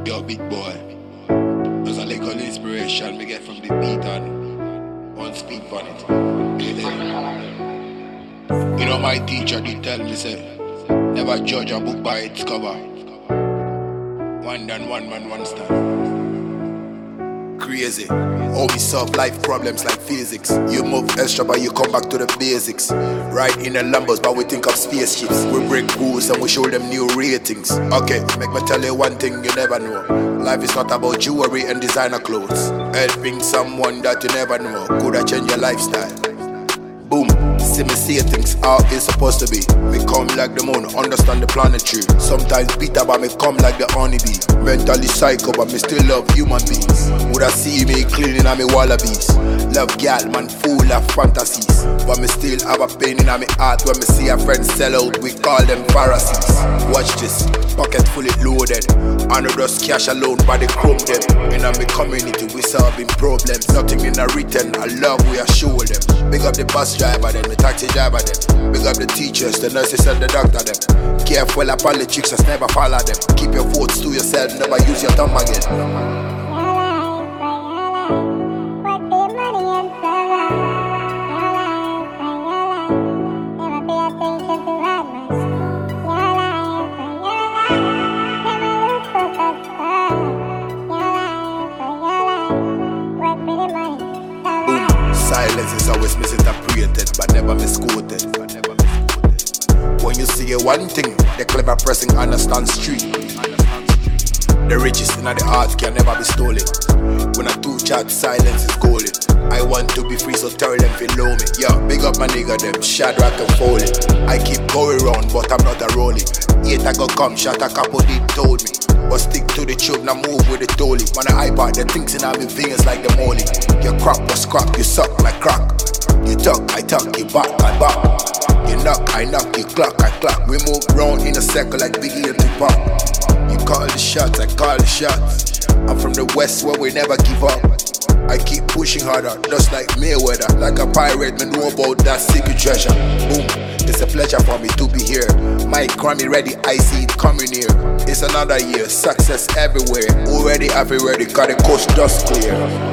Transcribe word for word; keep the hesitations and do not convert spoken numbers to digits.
Yo, big boy. There's a little inspiration we get from the beat and one speak on it. You know, my teacher did tell me, say, never judge a book by its cover. One done, one man, one stand. Crazy. How we solve life problems like physics. You move extra but you come back to the basics. Right in the Lambos but we think of spaceships. We break rules and we show them new ratings. Okay, make me tell you one thing you never know. Life is not about jewelry and designer clothes. Helping someone that you never know could have changed your lifestyle. Boom, see me see things how it's supposed to be. Me come like the moon, understand the planetary. Sometimes bitter but me come like the honeybee. Mentally psycho but me still love human beings. Would I see me cleaning on me wallabies. Love gal man full of fantasies. But me still have a pain in my heart when me see a friend sell out. We call them Pharisees. Watch this, pocket fully loaded. I know just cash alone by the chrome them. In my community we solving problems. Nothing in a written, I love we are show them. Big up the bus driver them, the taxi driver them. Big up the teachers, the nurses and the doctor them. Careful of politics, just never follow them. Keep your thoughts to yourself, never use your tongue again. Silence is always misinterpreted, but never misquoted. When you see one thing, the clever person understand street. The richest in the art can never be stolen. When I do chat, silence is golden. I want to be free, so tell them below me. Yo, big up my nigga, them Shadrach and Foley. I keep going round, but I'm not a rolling. Yet I go come, shot a couple did told me. But stick to the tube, now move with the dolly. Man, I iPod, the things in all my fingers like the molly. Your crop was crap, you suck like crack. You talk, I talk, you back, I back. You knock, I knock, you clock, I clock. We move round in a circle like Biggie and Tupac. You call the shots, I call the shots. I'm from the west where we never give up. I keep pushing harder, just like Mayweather. Like a pirate, me know about that secret treasure. Boom, it's a pleasure for me to be here. Mike Grammy ready, I see it coming here. It's another year, success everywhere. Already have it ready, got the coast dust clear.